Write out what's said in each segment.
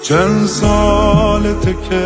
چند سالته که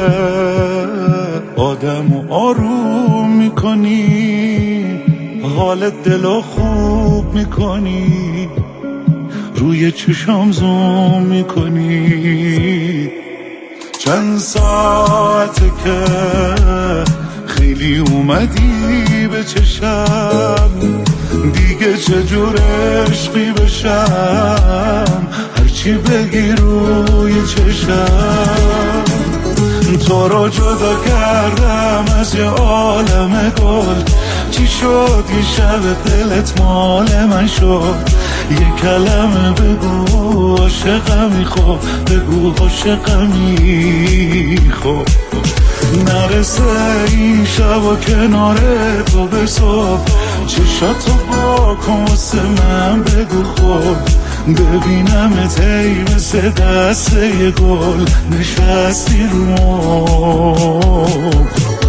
آدمو آروم میکنی، حال دلو خوب میکنی، روی چشام زوم میکنی. چند ساعته که خیلی اومدی به چشم، دیگه چجور عشقی بشم، هرچی بگی روی چشم. تو رو جدا کردم از یه عالم گل، چی شد یه شب دلت مال من شد؟ یه کلمه بگو عاشقمی، خب بگو عاشقمی، خب نرسه این شب و کنار تو به صبح، چشاتو با کن واسه من بگو خب، ببینمت ای مثل دست یه گل نشستی رو مبل.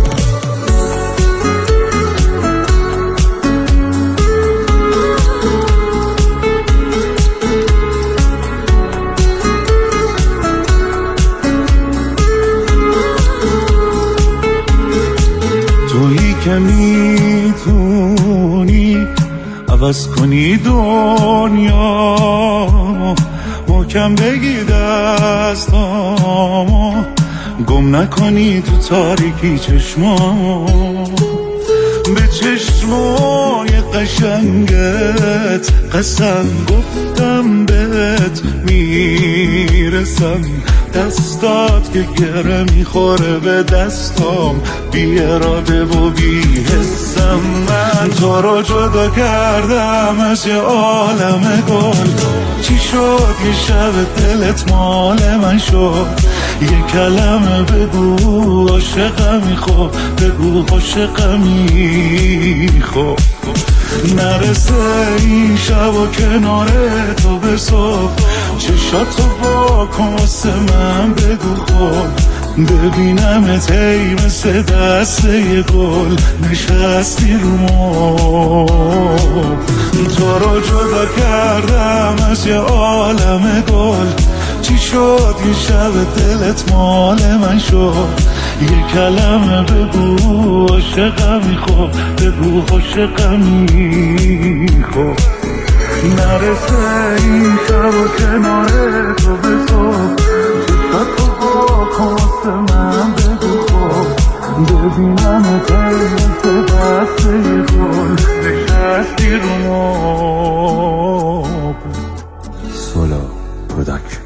تویی که میتونی عوض کنی دنیا، محکم بگی دستامو، گم نکنی تو تاریکی چشمامو. به چشمای قشنگت قسم گفتم بهت میرسم، دستات که گره میخوره به دستام، بی اراده و بی حسم. من تو رو جدا کردم از یه عالم گل، چی شد یه شب دلت مال من شد؟ یه کلمه بگو عاشقمی، خب بگو عاشقمی، خب نرسه این شب و کنار تو به صبح، چشاتو با کن واسه من بگو خب، ببینمت ای مثل دست یه گل نشستی رو مبل. تو رو جدا کردم از یه عالم گل، چی شد یه شب دلت مال من شد؟ یه کلمه بگو عاشقمی، خب بگو عاشقمی، خب نرسه این شب و کنار تو به صبح، چشاتو با کن واسه من بگو خب، ببینمت ای مثل دست یه گل نشستی رو مبل. سولا پروداکشن.